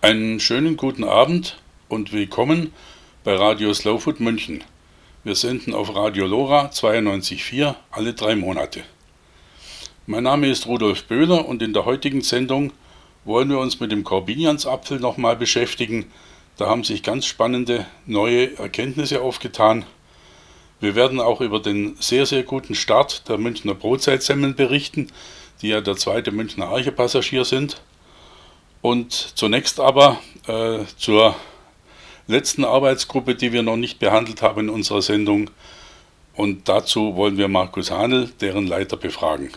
Einen schönen guten Abend und willkommen bei Radio Slow Food München. Wir senden auf Radio Lora 92,4 alle 3 Monate. Mein Name ist Rudolf Böhler und in der heutigen Sendung wollen wir uns mit dem Korbiniansapfel nochmal beschäftigen. Da haben sich ganz spannende neue Erkenntnisse aufgetan. Wir werden auch über den sehr, sehr guten Start der Münchner Brotzeitsemmeln berichten, die ja der zweite Münchner Arche-Passagier sind. Und zunächst aber zur letzten Arbeitsgruppe, die wir noch nicht behandelt haben in unserer Sendung. Und dazu wollen wir Markus Hahnel, deren Leiter, befragen.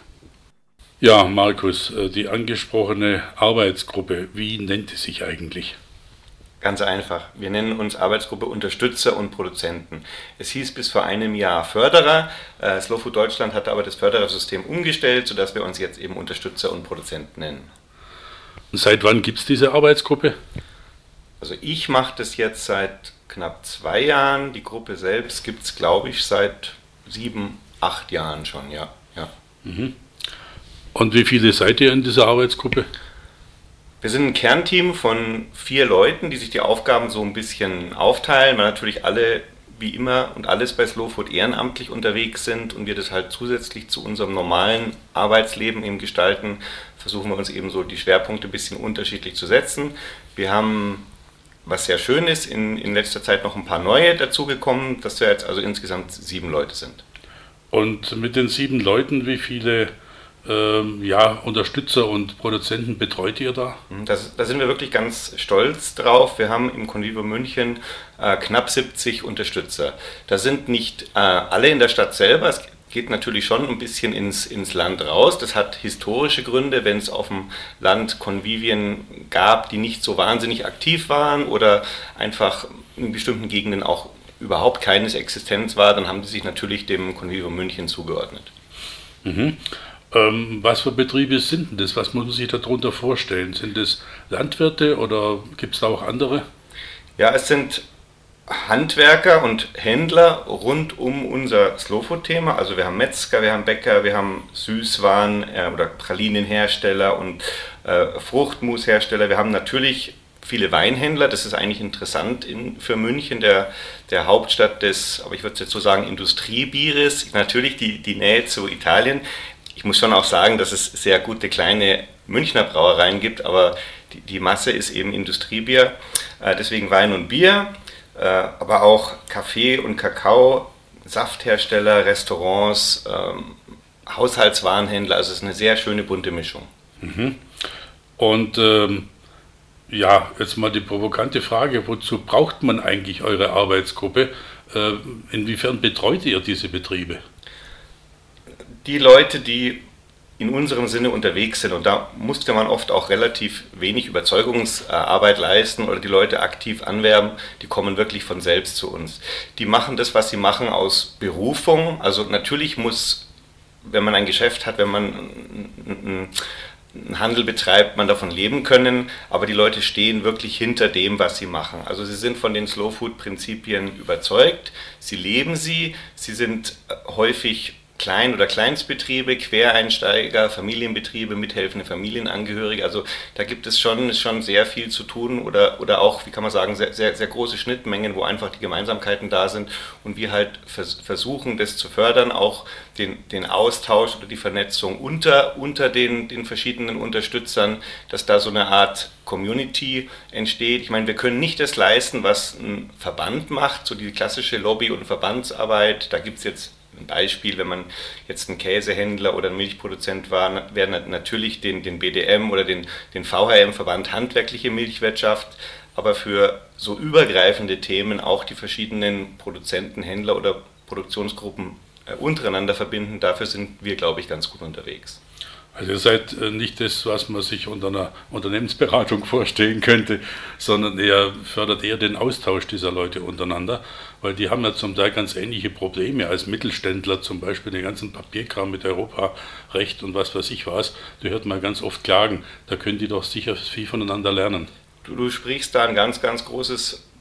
Ja, Markus, die angesprochene Arbeitsgruppe, wie nennt es sich eigentlich? Ganz einfach. Wir nennen uns Arbeitsgruppe Unterstützer und Produzenten. Es hieß bis vor einem Jahr Förderer. Slow Food Deutschland hatte aber das Förderersystem umgestellt, sodass wir uns jetzt eben Unterstützer und Produzenten nennen. Und seit wann gibt es diese Arbeitsgruppe? Also ich mache das jetzt seit knapp 2 Jahren. Die Gruppe selbst gibt es, glaube ich, seit 7, 8 Jahren schon, ja. Mhm. Und wie viele seid ihr in dieser Arbeitsgruppe? Wir sind ein Kernteam von 4 Leuten, die sich die Aufgaben so ein bisschen aufteilen, weil natürlich alle, wie immer und alles bei Slow Food ehrenamtlich unterwegs sind und wir das halt zusätzlich zu unserem normalen Arbeitsleben eben gestalten, versuchen wir uns eben so die Schwerpunkte ein bisschen unterschiedlich zu setzen. Wir haben, was sehr schön ist, in letzter Zeit noch ein paar neue dazugekommen, dass wir jetzt also insgesamt 7 Leute sind. Und mit den 7 Leuten, wie viele Unterstützer und Produzenten betreut ihr da? Da sind wir wirklich ganz stolz drauf. Wir haben im Convivo München knapp 70 Unterstützer. Da sind nicht alle in der Stadt selber. Es geht natürlich schon ein bisschen ins Land raus. Das hat historische Gründe, wenn es auf dem Land Convivien gab, die nicht so wahnsinnig aktiv waren oder einfach in bestimmten Gegenden auch überhaupt keine Existenz war, dann haben die sich natürlich dem Convivo München zugeordnet. Mhm. Was für Betriebe sind denn das? Was muss man sich darunter vorstellen? Sind es Landwirte oder gibt es da auch andere? Ja, es sind Handwerker und Händler rund um unser Slow Food Thema. Also wir haben Metzger, wir haben Bäcker, wir haben Süßwaren oder Pralinenhersteller und Fruchtmushersteller. Wir haben natürlich viele Weinhändler. Das ist eigentlich interessant für München, der Hauptstadt des, aber ich würde jetzt so sagen, Industriebieres. Natürlich die Nähe zu Italien. Ich muss schon auch sagen, dass es sehr gute kleine Münchner Brauereien gibt, aber die Masse ist eben Industriebier, deswegen Wein und Bier, aber auch Kaffee und Kakao, Safthersteller, Restaurants, Haushaltswarenhändler, also es ist eine sehr schöne bunte Mischung. Mhm. Und jetzt mal die provokante Frage, wozu braucht man eigentlich eure Arbeitsgruppe? Inwiefern betreut ihr diese Betriebe? Die Leute, die in unserem Sinne unterwegs sind, und da musste man oft auch relativ wenig Überzeugungsarbeit leisten oder die Leute aktiv anwerben, die kommen wirklich von selbst zu uns. Die machen das, was sie machen, aus Berufung. Also natürlich muss, wenn man ein Geschäft hat, wenn man einen Handel betreibt, man davon leben können, aber die Leute stehen wirklich hinter dem, was sie machen. Also sie sind von den Slow Food Prinzipien überzeugt, sie leben sie sind häufig Klein- oder Kleinstbetriebe, Quereinsteiger, Familienbetriebe, mithelfende Familienangehörige. Also da gibt es schon sehr viel zu tun oder auch, wie kann man sagen, sehr, sehr, sehr große Schnittmengen, wo einfach die Gemeinsamkeiten da sind und wir halt versuchen, das zu fördern, auch den Austausch oder die Vernetzung unter den verschiedenen Unterstützern, dass da so eine Art Community entsteht. Ich meine, wir können nicht das leisten, was ein Verband macht, so die klassische Lobby- und Verbandsarbeit. Da gibt es jetzt ein Beispiel, wenn man jetzt ein Käsehändler oder ein Milchproduzent war, wäre natürlich den BDM oder den VHM-Verband handwerkliche Milchwirtschaft, aber für so übergreifende Themen auch die verschiedenen Produzenten, Händler oder Produktionsgruppen untereinander verbinden, dafür sind wir, glaube ich, ganz gut unterwegs. Also ihr seid nicht das, was man sich unter einer Unternehmensberatung vorstellen könnte, sondern fördert eher den Austausch dieser Leute untereinander, weil die haben ja zum Teil ganz ähnliche Probleme als Mittelständler, zum Beispiel den ganzen Papierkram mit Europarecht und was weiß ich was, da hört man ganz oft klagen, da können die doch sicher viel voneinander lernen. Du sprichst da ein ganz, ganz großes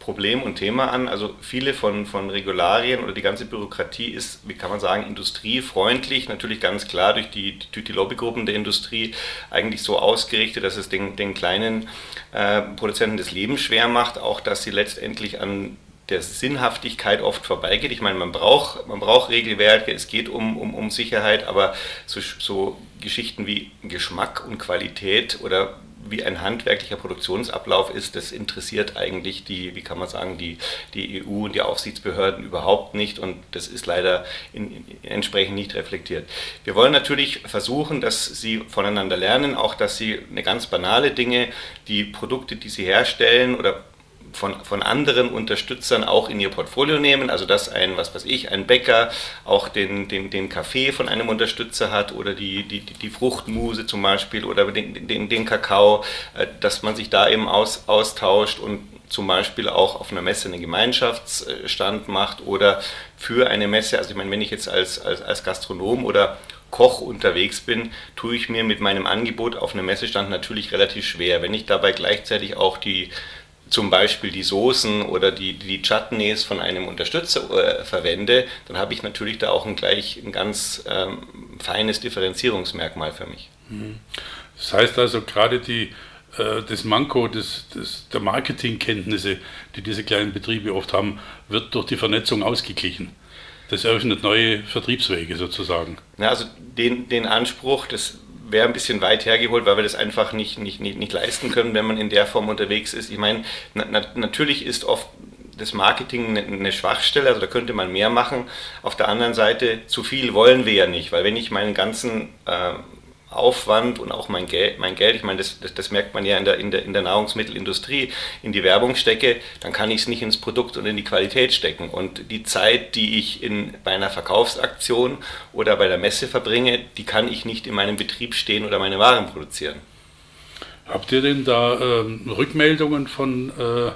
Problem und Thema an. Also viele von Regularien oder die ganze Bürokratie ist, wie kann man sagen, industriefreundlich, natürlich ganz klar durch die Lobbygruppen der Industrie eigentlich so ausgerichtet, dass es den kleinen Produzenten das Leben schwer macht, auch dass sie letztendlich an der Sinnhaftigkeit oft vorbeigeht. Ich meine, man braucht Regelwerke, es geht um Sicherheit, aber so Geschichten wie Geschmack und Qualität oder wie ein handwerklicher Produktionsablauf ist, das interessiert eigentlich wie kann man sagen, die EU und die Aufsichtsbehörden überhaupt nicht, und das ist leider entsprechend nicht reflektiert. Wir wollen natürlich versuchen, dass sie voneinander lernen, auch dass sie eine ganz banale Dinge, die Produkte, die sie herstellen oder von anderen Unterstützern auch in ihr Portfolio nehmen, also dass ein Bäcker auch den Kaffee von einem Unterstützer hat oder die Fruchtmuse zum Beispiel oder den Kakao, dass man sich da eben austauscht und zum Beispiel auch auf einer Messe einen Gemeinschaftsstand macht oder für eine Messe, also ich meine, wenn ich jetzt als Gastronom oder Koch unterwegs bin, tue ich mir mit meinem Angebot auf einem Messestand natürlich relativ schwer. Wenn ich dabei gleichzeitig auch zum Beispiel die Soßen oder die Chutneys von einem Unterstützer verwende, dann habe ich natürlich da auch ein ganz feines Differenzierungsmerkmal für mich. Das heißt also gerade das Manko der Marketingkenntnisse, die diese kleinen Betriebe oft haben, wird durch die Vernetzung ausgeglichen. Das eröffnet neue Vertriebswege sozusagen. Ja, also den Anspruch, das wäre ein bisschen weit hergeholt, weil wir das einfach nicht leisten können, wenn man in der Form unterwegs ist. Ich meine, natürlich ist oft das Marketing eine Schwachstelle, also da könnte man mehr machen. Auf der anderen Seite, zu viel wollen wir ja nicht, weil wenn ich meinen ganzen Aufwand und auch mein Geld, ich meine, das merkt man ja in der Nahrungsmittelindustrie, in die Werbung stecke, dann kann ich es nicht ins Produkt und in die Qualität stecken. Und die Zeit, die ich bei einer Verkaufsaktion oder bei der Messe verbringe, die kann ich nicht in meinem Betrieb stehen oder meine Waren produzieren. Habt ihr denn da Rückmeldungen von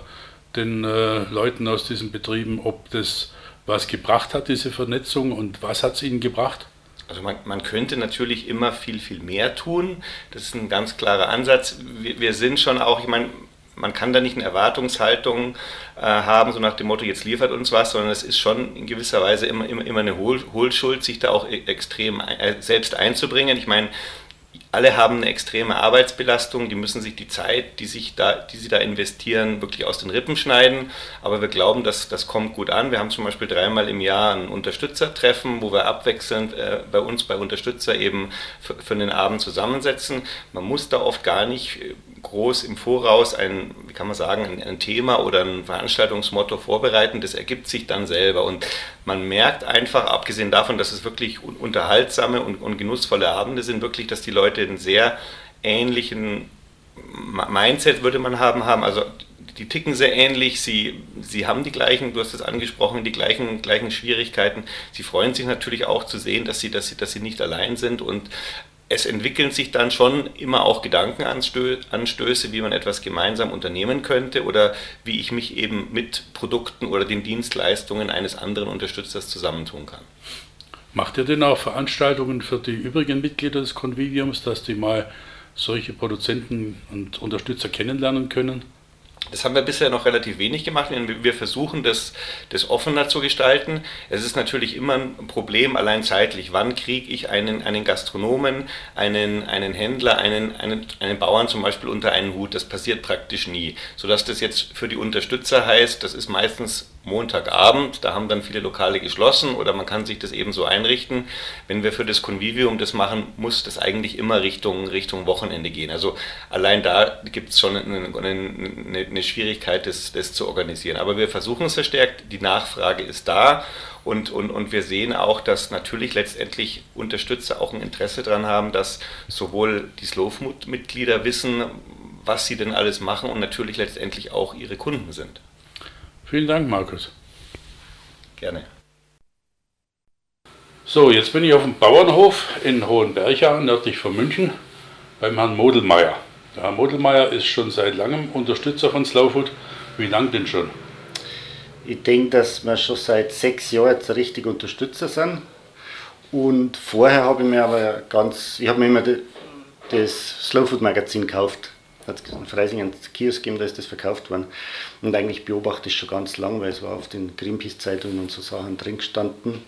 den Leuten aus diesen Betrieben, ob das was gebracht hat, diese Vernetzung, und was hat es ihnen gebracht? Also man könnte natürlich immer viel, viel mehr tun. Das ist ein ganz klarer Ansatz. Wir sind schon auch, ich meine, man kann da nicht eine Erwartungshaltung haben, so nach dem Motto, jetzt liefert uns was, sondern es ist schon in gewisser Weise immer eine Hohlschuld, sich da auch extrem selbst einzubringen. Ich meine, alle haben eine extreme Arbeitsbelastung, die müssen sich die Zeit, die sie da investieren, wirklich aus den Rippen schneiden. Aber wir glauben, dass das kommt gut an. Wir haben zum Beispiel 3-mal im Jahr ein Unterstützertreffen, wo wir abwechselnd bei Unterstützer eben für den Abend zusammensetzen. Man muss da oft gar nicht groß im Voraus ein Thema oder ein Veranstaltungsmotto vorbereiten. Das ergibt sich dann selber. Und man merkt einfach, abgesehen davon, dass es wirklich unterhaltsame und genussvolle Abende sind, wirklich, dass die Leute einen sehr ähnlichen Mindset, würde man haben. Also die ticken sehr ähnlich, sie haben die gleichen, du hast es angesprochen, die gleichen Schwierigkeiten. Sie freuen sich natürlich auch zu sehen, dass sie nicht allein sind, und es entwickeln sich dann schon immer auch Gedankenanstöße, wie man etwas gemeinsam unternehmen könnte oder wie ich mich eben mit Produkten oder den Dienstleistungen eines anderen Unterstützers zusammentun kann. Macht ihr denn auch Veranstaltungen für die übrigen Mitglieder des Conviviums, dass die mal solche Produzenten und Unterstützer kennenlernen können? Das haben wir bisher noch relativ wenig gemacht. Wir versuchen, das offener zu gestalten. Es ist natürlich immer ein Problem, allein zeitlich. Wann kriege ich einen Gastronomen, einen Händler, einen Bauern zum Beispiel unter einen Hut? Das passiert praktisch nie. Sodass das jetzt für die Unterstützer heißt, das ist meistens Montagabend, da haben dann viele Lokale geschlossen oder man kann sich das eben so einrichten. Wenn wir für das Convivium das machen, muss das eigentlich immer Richtung Wochenende gehen. Also allein da gibt es schon eine Schwierigkeit, das zu organisieren. Aber wir versuchen es verstärkt, die Nachfrage ist da und wir sehen auch, dass natürlich letztendlich Unterstützer auch ein Interesse daran haben, dass sowohl die Slowfood-Mitglieder wissen, was sie denn alles machen und natürlich letztendlich auch ihre Kunden sind. Vielen Dank, Markus. Gerne. So, jetzt bin ich auf dem Bauernhof in Hohenbercha, nördlich von München, beim Herrn Modelmeier. Der Herr Modelmeier ist schon seit langem Unterstützer von Slowfood. Wie lange denn schon? Ich denke, dass wir schon seit 6 Jahren jetzt richtig Unterstützer sind. Und vorher habe ich mir immer das Slowfood Magazin gekauft. hat es in Freising einen Kiosk gegeben, da ist das verkauft worden. Und eigentlich beobachte ich schon ganz lang, weil es war auf den Greenpeace-Zeitungen und so Sachen drin gestanden.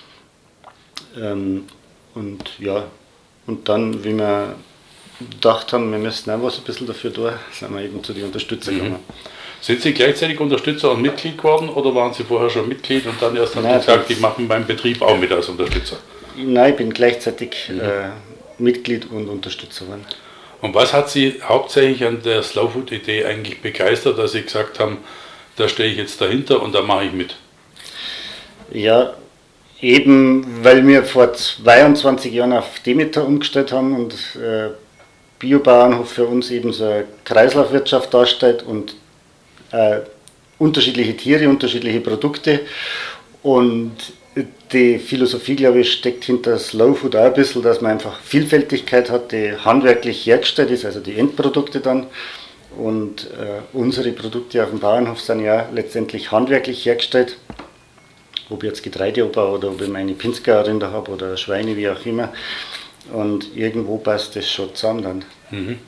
Und ja, und dann, wie wir gedacht haben, wir müssten auch was ein bisschen dafür tun, sind wir eben zu den Unterstützern gegangen. Sind Sie gleichzeitig Unterstützer und Mitglied geworden oder waren Sie vorher schon Mitglied und dann erst haben Sie gesagt, ich mache meinen Betrieb auch mit als Unterstützer? Nein, ich bin gleichzeitig Mitglied und Unterstützer geworden. Und was hat Sie hauptsächlich an der Slow Food Idee eigentlich begeistert, dass Sie gesagt haben, da stehe ich jetzt dahinter und da mache ich mit? Ja, eben weil wir vor 22 Jahren auf Demeter umgestellt haben und Biobauernhof für uns eben so eine Kreislaufwirtschaft darstellt und unterschiedliche Tiere, unterschiedliche Produkte. Und die Philosophie, glaube ich, steckt hinter Slow Food auch ein bisschen, dass man einfach Vielfältigkeit hat, die handwerklich hergestellt ist, also die Endprodukte dann. Und unsere Produkte auf dem Bauernhof sind ja letztendlich handwerklich hergestellt. Ob ich jetzt Getreide anbaue oder ob ich meine Pinzgauer-Rinder habe oder Schweine, wie auch immer. Und irgendwo passt das schon zusammen dann.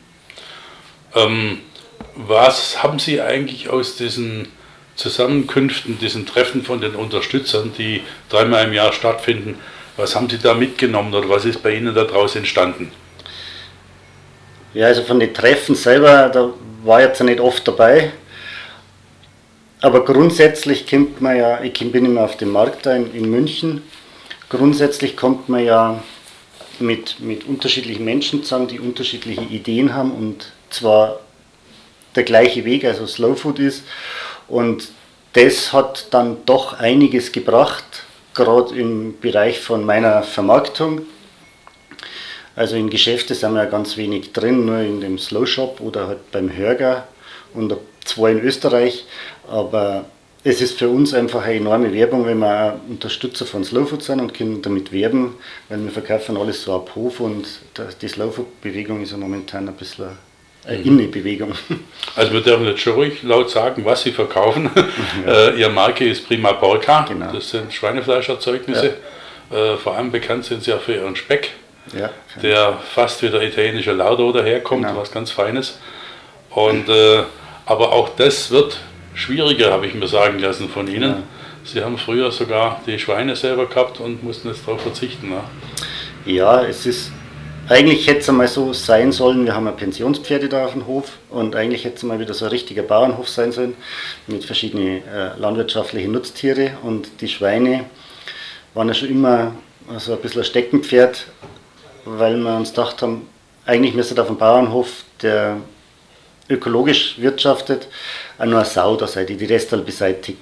Was haben Sie eigentlich aus diesen Zusammenkünften, diesen Treffen von den Unterstützern, die 3-mal im Jahr stattfinden, was haben Sie da mitgenommen oder was ist bei Ihnen daraus entstanden? Ja, also von den Treffen selber, da war ich jetzt nicht oft dabei. Aber grundsätzlich kommt man ja, ich bin immer auf dem Markt da in München, grundsätzlich kommt man ja mit unterschiedlichen Menschen zusammen, die unterschiedliche Ideen haben und zwar der gleiche Weg, also Slow Food ist. Und das hat dann doch einiges gebracht, gerade im Bereich von meiner Vermarktung. Also in Geschäfte sind wir ja ganz wenig drin, nur in dem Slow Shop oder halt beim Hörger und 2 in Österreich. Aber es ist für uns einfach eine enorme Werbung, wenn wir auch Unterstützer von Slow Food sind und können damit werben, weil wir verkaufen alles so ab Hof und die Slow Food Bewegung ist ja momentan ein bisschen eine Innenbewegung. Also wir dürfen jetzt schon ruhig laut sagen, was Sie verkaufen. Ja. Ihre Marke ist Prima Porca, genau. Das sind Schweinefleischerzeugnisse. Ja. Vor allem bekannt sind Sie ja für Ihren Speck, ja, der fast wie der italienische Lardo daherkommt, genau. Was ganz Feines. Und, aber auch das wird schwieriger, habe ich mir sagen lassen von Ihnen. Ja. Sie haben früher sogar die Schweine selber gehabt und mussten jetzt darauf verzichten. Ne? Ja, es ist, eigentlich hätte es einmal so sein sollen, wir haben ja Pensionspferde da auf dem Hof und eigentlich hätte es mal wieder so ein richtiger Bauernhof sein sollen mit verschiedenen landwirtschaftlichen Nutztiere und die Schweine waren ja schon immer so ein bisschen ein Steckenpferd, weil wir uns gedacht haben, eigentlich müsste auf dem Bauernhof, der ökologisch wirtschaftet, auch nur eine Sau da sein, die Restal beseitigt.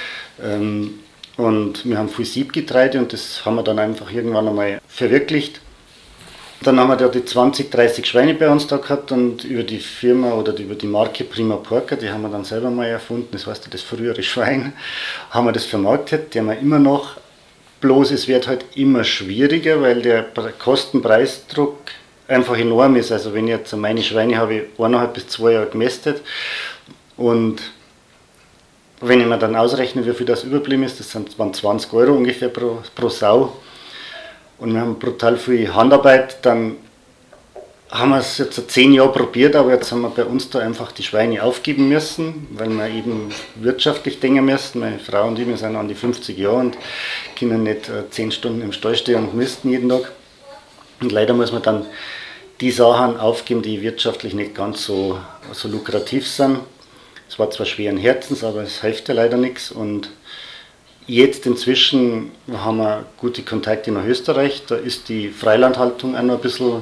Und wir haben viel Siebgetreide und das haben wir dann einfach irgendwann einmal verwirklicht. Dann haben wir da die 20, 30 Schweine bei uns da gehabt und über die Firma oder über die Marke Prima Porca, die haben wir dann selber mal erfunden, das heißt das frühere Schwein, haben wir das vermarktet, die haben wir immer noch, bloß es wird halt immer schwieriger, weil der Kostenpreisdruck einfach enorm ist. Also wenn ich jetzt meine Schweine habe, 1,5 bis 2 Jahre gemästet und wenn ich mir dann ausrechne, wie viel das überblieben ist, das waren 20 Euro ungefähr pro Sau und wir haben brutal viel Handarbeit, dann haben wir es jetzt 10 Jahre probiert, aber jetzt haben wir bei uns da einfach die Schweine aufgeben müssen, weil wir eben wirtschaftlich denken müssen. Meine Frau und ich, wir sind an die 50 Jahre und können nicht 10 Stunden im Stall stehen und misten jeden Tag. Und leider muss man dann die Sachen aufgeben, die wirtschaftlich nicht ganz so lukrativ sind. Es war zwar schweren Herzens, aber es hilft ja leider nichts. Und jetzt inzwischen haben wir gute Kontakte nach Österreich. Da ist die Freilandhaltung auch noch ein bisschen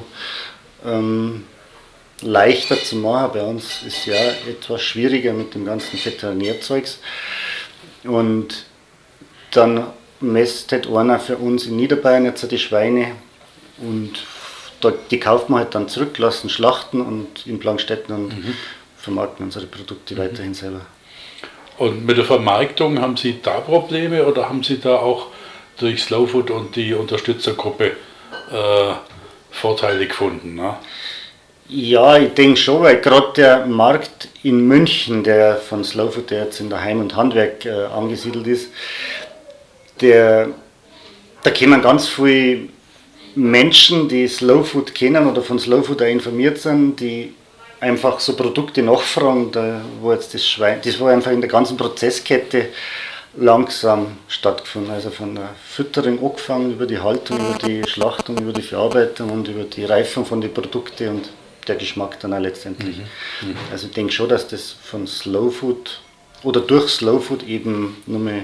leichter zu machen. Bei uns ist es ja etwas schwieriger mit dem ganzen Veterinärzeugs. Und dann mästet einer für uns in Niederbayern jetzt die Schweine und die kaufen wir halt dann zurück, lassen schlachten und in Plankstetten und vermarkten unsere Produkte weiterhin selber. Und mit der Vermarktung, haben Sie da Probleme oder haben Sie da auch durch Slow Food und die Unterstützergruppe Vorteile gefunden? Ne? Ja, ich denke schon, weil gerade der Markt in München, der von Slow Food, der jetzt in der Heim- und Handwerk angesiedelt ist, da kommen ganz viele Menschen, die Slow Food kennen oder von Slow Food auch informiert sind, die einfach so Produkte nachfragen, wo jetzt das war einfach in der ganzen Prozesskette langsam stattgefunden. Also von der Fütterung angefangen, über die Haltung, über die Schlachtung, über die Verarbeitung und über die Reifung von den Produkten und der Geschmack dann auch letztendlich. Also ich denke schon, dass das von Slow Food oder durch Slow Food eben nochmal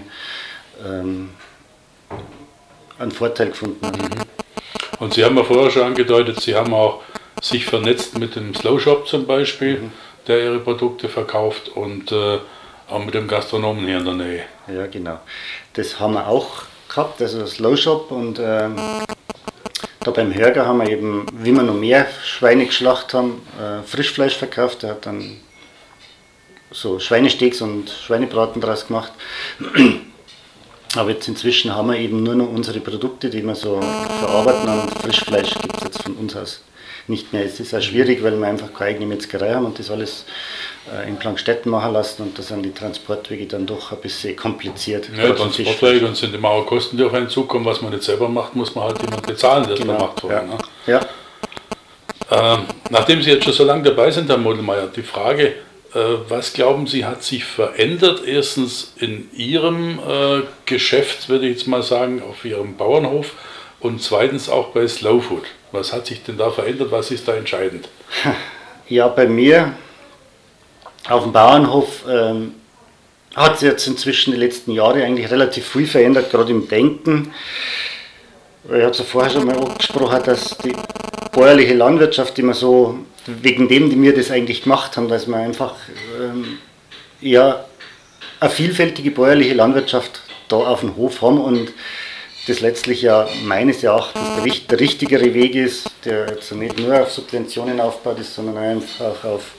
einen Vorteil gefunden hat. Und Sie haben ja vorher schon angedeutet, Sie haben auch sich vernetzt mit dem Slow Shop zum Beispiel, der Ihre Produkte verkauft und auch mit dem Gastronomen hier in der Nähe. Ja, genau. Das haben wir auch gehabt, also Slow Shop und da beim Hörger haben wir eben, wie wir noch mehr Schweine geschlachtet haben, Frischfleisch verkauft. Der hat dann so Schweinesteaks und Schweinebraten draus gemacht. Aber jetzt inzwischen haben wir eben nur noch unsere Produkte, die wir so verarbeiten, und Frischfleisch gibt es jetzt von uns aus nicht mehr. Es ist auch schwierig, weil wir einfach keine eigene Metzgerei haben und das alles in Plankstetten machen lassen, und da sind die Transportwege dann doch ein bisschen kompliziert. Ja, Transportwege, und sind immer auch Kosten, die auf einen zukommen. Was man nicht selber macht, muss man halt jemand bezahlen, der das macht vorher. Ne? Ja. Nachdem Sie jetzt schon so lange dabei sind, Herr Modelmeier, die Frage, was glauben Sie, hat sich verändert? Erstens in Ihrem Geschäft, würde ich jetzt mal sagen, auf Ihrem Bauernhof, und zweitens auch bei Slow Food. Was hat sich denn da verändert? Was ist da entscheidend? Ja, bei mir auf dem Bauernhof hat sich jetzt inzwischen die letzten Jahre eigentlich relativ viel verändert, gerade im Denken. Ich habe es ja vorher schon mal angesprochen, dass die bäuerliche Landwirtschaft immer so, wegen dem, die wir das eigentlich gemacht haben, dass wir einfach eine vielfältige bäuerliche Landwirtschaft da auf dem Hof haben, und das letztlich ja meines Erachtens der richtigere Weg ist, der jetzt nicht nur auf Subventionen aufgebaut ist, sondern einfach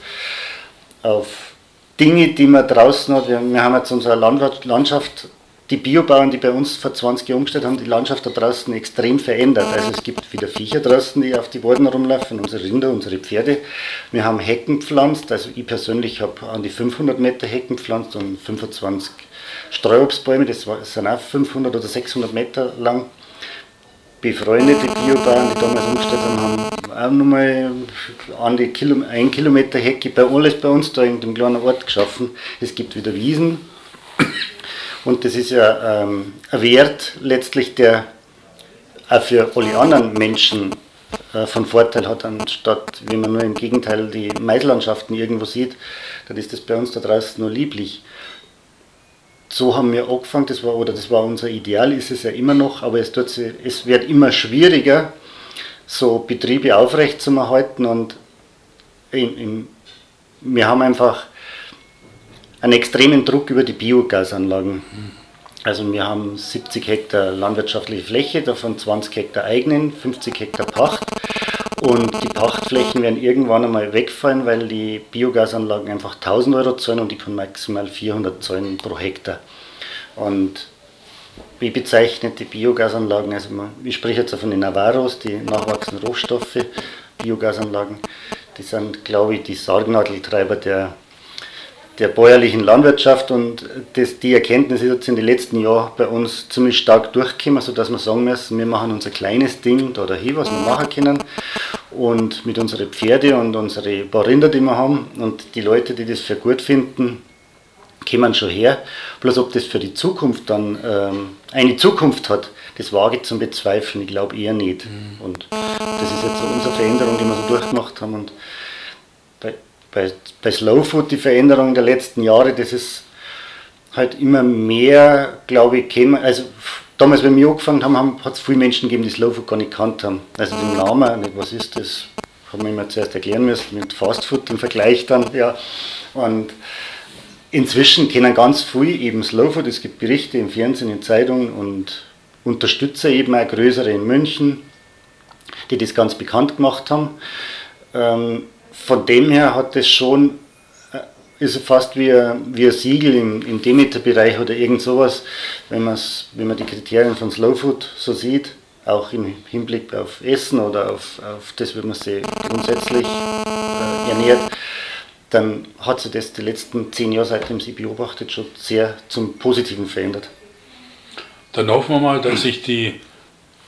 auf Dinge, die man draußen hat. Wir haben jetzt unsere Landschaft, die Biobauern, die bei uns vor 20 Jahren umgestellt haben, die Landschaft da draußen extrem verändert. Also es gibt wieder Viecher draußen, die auf die Weiden rumlaufen, unsere Rinder, unsere Pferde. Wir haben Hecken gepflanzt, also ich persönlich habe an die 500 Meter Hecken gepflanzt und 25 Streuobstbäume, das sind auch 500 oder 600 Meter lang. Befreundete Biobauern, die damals umgestellt haben, auch nochmal an die 1 Kilometer Hecke alles bei uns da in dem kleinen Ort geschaffen. Es gibt wieder Wiesen, und das ist ja ein Wert letztlich, der auch für alle anderen Menschen von Vorteil hat, anstatt, wie man nur im Gegenteil die Maislandschaften irgendwo sieht, dann ist das bei uns da draußen nur lieblich. So haben wir angefangen, das war unser Ideal, ist es ja immer noch, aber es wird immer schwieriger, so Betriebe aufrechtzuerhalten, und wir haben einfach einen extremen Druck über die Biogasanlagen. Also wir haben 70 Hektar landwirtschaftliche Fläche, davon 20 Hektar eigenen, 50 Hektar Pacht. Und die Pachtflächen werden irgendwann einmal wegfallen, weil die Biogasanlagen einfach 1000 Euro zahlen und die können maximal 400 zahlen pro Hektar. Und wie bezeichnet die Biogasanlagen, also ich spreche jetzt von den Navarros, die nachwachsenden Rohstoffe, Biogasanlagen, die sind, glaube ich, die Sargnadeltreiber der bäuerlichen Landwirtschaft, und die Erkenntnis ist jetzt in den letzten Jahren bei uns ziemlich stark durchgekommen, sodass wir sagen müssen, wir machen unser kleines Ding da dahin, was wir machen können, und mit unseren Pferde und unsere paar Rinder, die wir haben, und die Leute, die das für gut finden, kommen schon her. Bloß ob das für die Zukunft dann eine Zukunft hat, das wage ich zum Bezweifeln, ich glaube eher nicht. Und das ist jetzt so unsere Veränderung, die wir so durchgemacht haben. Und bei Slow Food, die Veränderung der letzten Jahre, das ist halt immer mehr, glaube ich, gekommen. Also damals, wenn wir angefangen haben, hat es viele Menschen gegeben, die Slow Food gar nicht gekannt haben. Also den Namen, nicht, was ist das, haben wir immer zuerst erklären müssen, mit Fast Food im Vergleich dann, ja. Und inzwischen kennen ganz viele eben Slow Food, es gibt Berichte im Fernsehen, in Zeitungen, und Unterstützer eben auch größere in München, die das ganz bekannt gemacht haben. Von dem her hat es schon, ist fast wie ein Siegel im Demeter-Bereich oder irgend sowas, wenn man die Kriterien von Slow Food so sieht, auch im Hinblick auf Essen oder auf das, wie man sich grundsätzlich ernährt, dann hat sich das die letzten 10 Jahre, seitdem sie beobachtet, schon sehr zum Positiven verändert. Dann hoffen wir mal, dass sich die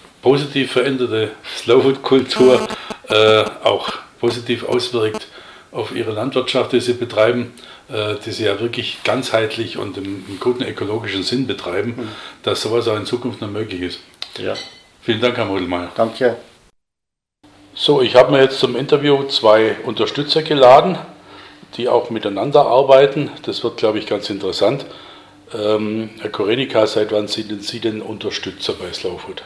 positiv veränderte Slow Food Kultur auch positiv auswirkt auf Ihre Landwirtschaft, die Sie betreiben, die Sie ja wirklich ganzheitlich und im guten ökologischen Sinn betreiben, dass sowas auch in Zukunft noch möglich ist. Ja. Vielen Dank, Herr Modelmeier. Danke. So, ich habe mir jetzt zum Interview 2 Unterstützer geladen, die auch miteinander arbeiten. Das wird, glaube ich, ganz interessant. Herr Korenika, seit wann sind Sie denn Unterstützer bei Slow Food?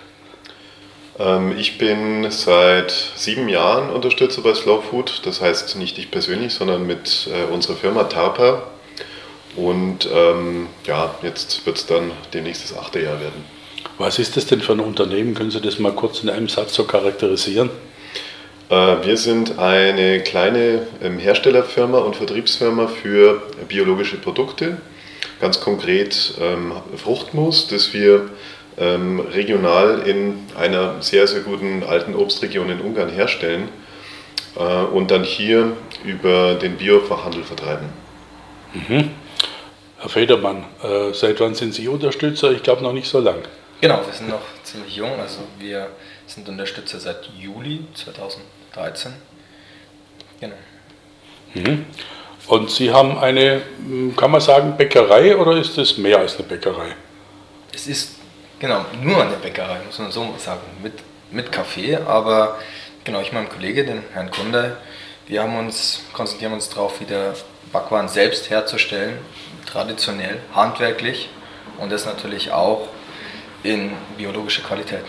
Ich bin seit 7 Jahren Unterstützer bei Slow Food, das heißt nicht ich persönlich, sondern mit unserer Firma Tarpa. Und jetzt wird es dann demnächst das 8. Jahr werden. Was ist das denn für ein Unternehmen? Können Sie das mal kurz in einem Satz so charakterisieren? Wir sind eine kleine Herstellerfirma und Vertriebsfirma für biologische Produkte. Ganz konkret Fruchtmus, das wir regional in einer sehr, sehr guten alten Obstregion in Ungarn herstellen und dann hier über den Biofachhandel vertreiben. Mhm. Herr Federmann, seit wann sind Sie Unterstützer? Ich glaube noch nicht so lang. Genau, wir sind noch ziemlich jung, also wir sind Unterstützer seit Juli 2013. Genau. Mhm. Und Sie haben eine, kann man sagen, Bäckerei oder ist es mehr als eine Bäckerei? Es ist genau nur eine Bäckerei, muss man so sagen, mit Kaffee, aber genau, ich und mein Kollege, den Herrn Kunde, wir konzentrieren uns darauf, wieder Backwaren selbst herzustellen, traditionell, handwerklich und das natürlich auch in biologischer Qualität.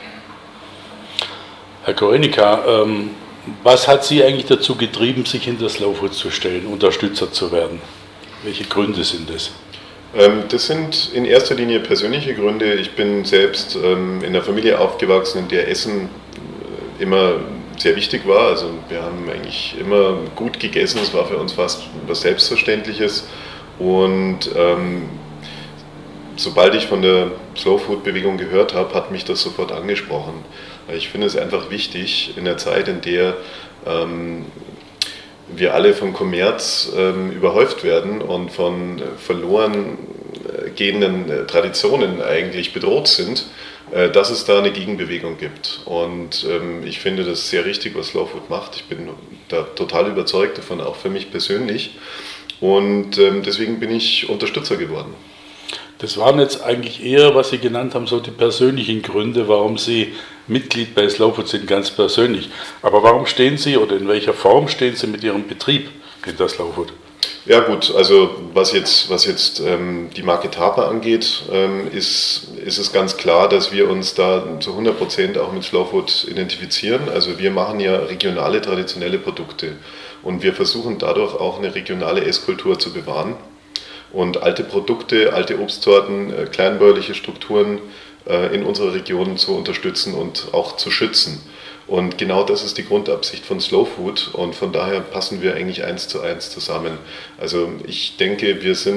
Herr Korenika, was hat Sie eigentlich dazu getrieben, sich hinter Slow Food zu stellen, Unterstützer zu werden? Welche Gründe sind das? Das sind in erster Linie persönliche Gründe. Ich bin selbst in einer Familie aufgewachsen, in der Essen immer sehr wichtig war. Also wir haben eigentlich immer gut gegessen, es war für uns fast was Selbstverständliches. Und sobald ich von der Slow-Food-Bewegung gehört habe, hat mich das sofort angesprochen. Ich finde es einfach wichtig, in der Zeit, in der wir alle vom Kommerz überhäuft werden und von verloren gehenden Traditionen eigentlich bedroht sind, dass es da eine Gegenbewegung gibt. Und ich finde das sehr richtig, was Slow Food macht. Ich bin da total überzeugt davon, auch für mich persönlich. Und deswegen bin ich Unterstützer geworden. Das waren jetzt eigentlich eher, was Sie genannt haben, so die persönlichen Gründe, warum Sie Mitglied bei Slow Food sind, ganz persönlich. Aber warum stehen Sie oder in welcher Form stehen Sie mit Ihrem Betrieb hinter Slow Food? Ja gut, also was jetzt die Marke Tarpa angeht, ist es ganz klar, dass wir uns da zu 100% auch mit Slow Food identifizieren. Also wir machen ja regionale, traditionelle Produkte und wir versuchen dadurch auch eine regionale Esskultur zu bewahren. Und alte Produkte, alte Obstsorten, kleinbäuerliche Strukturen in unserer Region zu unterstützen und auch zu schützen. Und genau das ist die Grundabsicht von Slow Food und von daher passen wir eigentlich 1:1 zusammen. Also ich denke,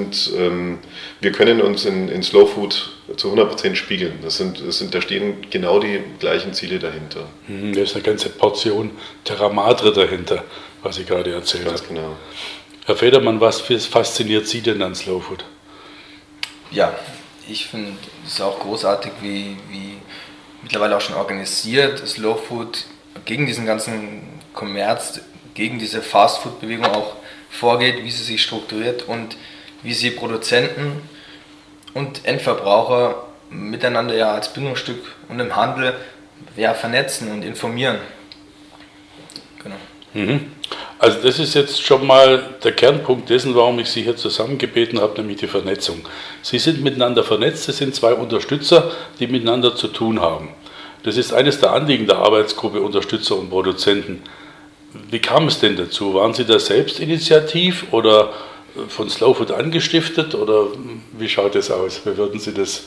wir können uns in Slow Food zu 100% spiegeln. Da stehen genau die gleichen Ziele dahinter. Da ist eine ganze Portion Terra Madre dahinter, was Sie gerade erzählt haben. Ganz genau. Herr Federmann, was fasziniert Sie denn an Slow Food? Ja, ich finde es auch großartig, wie mittlerweile auch schon organisiert Slow Food gegen diesen ganzen Kommerz, gegen diese Fast-Food-Bewegung auch vorgeht, wie sie sich strukturiert und wie sie Produzenten und Endverbraucher miteinander ja als Bindungsstück und im Handel vernetzen und informieren. Genau. Mhm. Also das ist jetzt schon mal der Kernpunkt dessen, warum ich Sie hier zusammengebeten habe, nämlich die Vernetzung. Sie sind miteinander vernetzt, es sind 2 Unterstützer, die miteinander zu tun haben. Das ist eines der Anliegen der Arbeitsgruppe Unterstützer und Produzenten. Wie kam es denn dazu? Waren Sie da selbst initiativ oder von Slow Food angestiftet oder wie schaut es aus? Wie würden Sie das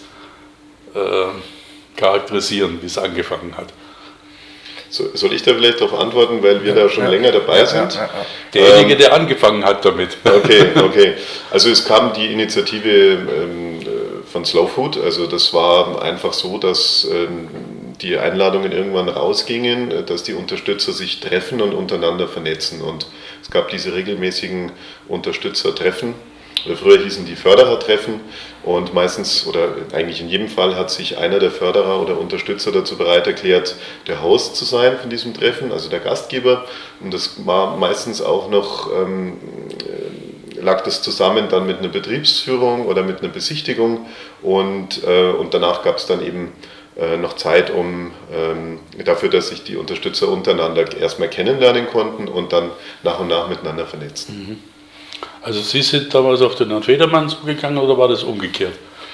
charakterisieren, wie es angefangen hat? Soll ich da vielleicht darauf antworten, weil wir da schon länger dabei sind? Derjenige, der angefangen hat damit. Okay. Also es kam die Initiative von Slow Food. Also das war einfach so, dass die Einladungen irgendwann rausgingen, dass die Unterstützer sich treffen und untereinander vernetzen. Und es gab diese regelmäßigen Unterstützertreffen. oder früher hießen die Förderertreffen, und meistens oder eigentlich in jedem Fall hat sich einer der Förderer oder Unterstützer dazu bereit erklärt, der Host zu sein von diesem Treffen, also der Gastgeber, und das war meistens auch noch, lag das zusammen dann mit einer Betriebsführung oder mit einer Besichtigung, und danach gab es dann eben noch Zeit dafür, dass sich die Unterstützer untereinander erstmal kennenlernen konnten und dann nach und nach miteinander vernetzen. Also Sie sind damals auf den Herrn Federmann zugegangen oder war das umgekehrt?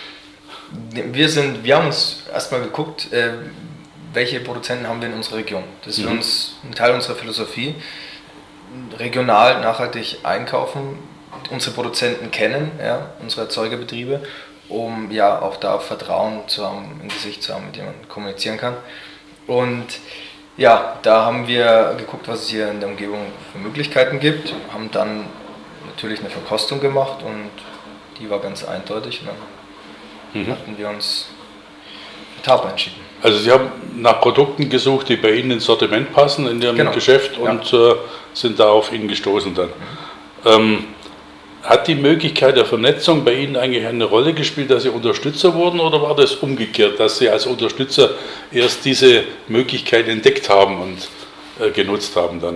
Wir haben uns erstmal geguckt, welche Produzenten haben wir in unserer Region. Das ist für uns ein Teil unserer Philosophie. Regional nachhaltig einkaufen, unsere Produzenten kennen, ja, unsere Erzeugerbetriebe, um ja auch da Vertrauen zu haben, ein Gesicht zu haben, mit dem man kommunizieren kann. Und ja, da haben wir geguckt, was es hier in der Umgebung für Möglichkeiten gibt, haben dann natürlich eine Verkostung gemacht und die war ganz eindeutig, und dann hatten wir uns für Tapa entschieden. Also Sie haben nach Produkten gesucht, die bei Ihnen ins Sortiment passen in Ihrem Geschäft, und sind da auf ihn gestoßen dann. Hat die Möglichkeit der Vernetzung bei Ihnen eigentlich eine Rolle gespielt, dass Sie Unterstützer wurden, oder war das umgekehrt, dass Sie als Unterstützer erst diese Möglichkeit entdeckt haben und genutzt haben dann?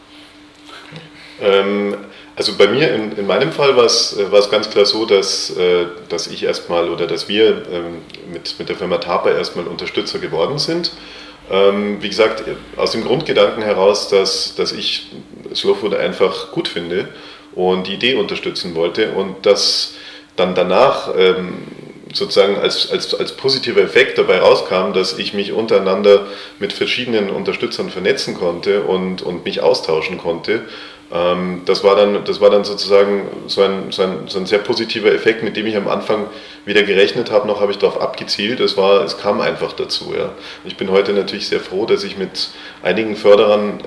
Also bei mir, in meinem Fall war es ganz klar so, dass ich erstmal oder dass wir mit der Firma Tapa erstmal Unterstützer geworden sind. Wie gesagt, aus dem Grundgedanken heraus, dass ich Slow Food einfach gut finde und die Idee unterstützen wollte, und dass dann danach sozusagen als positiver Effekt dabei rauskam, dass ich mich untereinander mit verschiedenen Unterstützern vernetzen konnte und mich austauschen konnte. Das war dann sozusagen so ein sehr positiver Effekt, mit dem ich am Anfang weder gerechnet habe, noch habe ich darauf abgezielt. Es kam einfach dazu. Ja. Ich bin heute natürlich sehr froh, dass ich mit einigen Förderern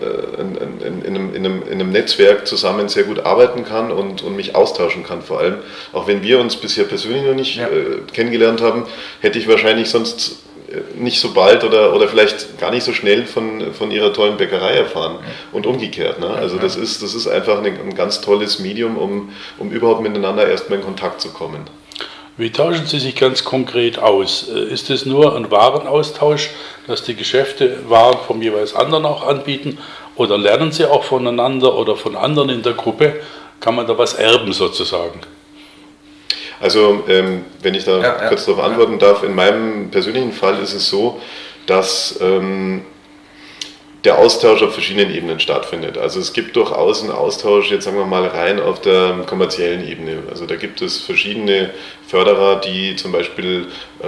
in einem Netzwerk zusammen sehr gut arbeiten kann und mich austauschen kann vor allem. Auch wenn wir uns bisher persönlich noch nicht kennengelernt haben, hätte ich wahrscheinlich sonst nicht so bald oder vielleicht gar nicht so schnell von ihrer tollen Bäckerei erfahren und umgekehrt. Ne? Also das ist einfach ein ganz tolles Medium, um überhaupt miteinander erstmal in Kontakt zu kommen. Wie tauschen Sie sich ganz konkret aus? Ist es nur ein Warenaustausch, dass die Geschäfte Waren vom jeweils anderen auch anbieten, oder lernen Sie auch voneinander oder von anderen in der Gruppe? Kann man da was erben sozusagen? Also, wenn ich da kurz darauf antworten darf, in meinem persönlichen Fall ist es so, dass der Austausch auf verschiedenen Ebenen stattfindet. Also es gibt durchaus einen Austausch, jetzt sagen wir mal rein auf der kommerziellen Ebene. Also da gibt es verschiedene Förderer, die zum Beispiel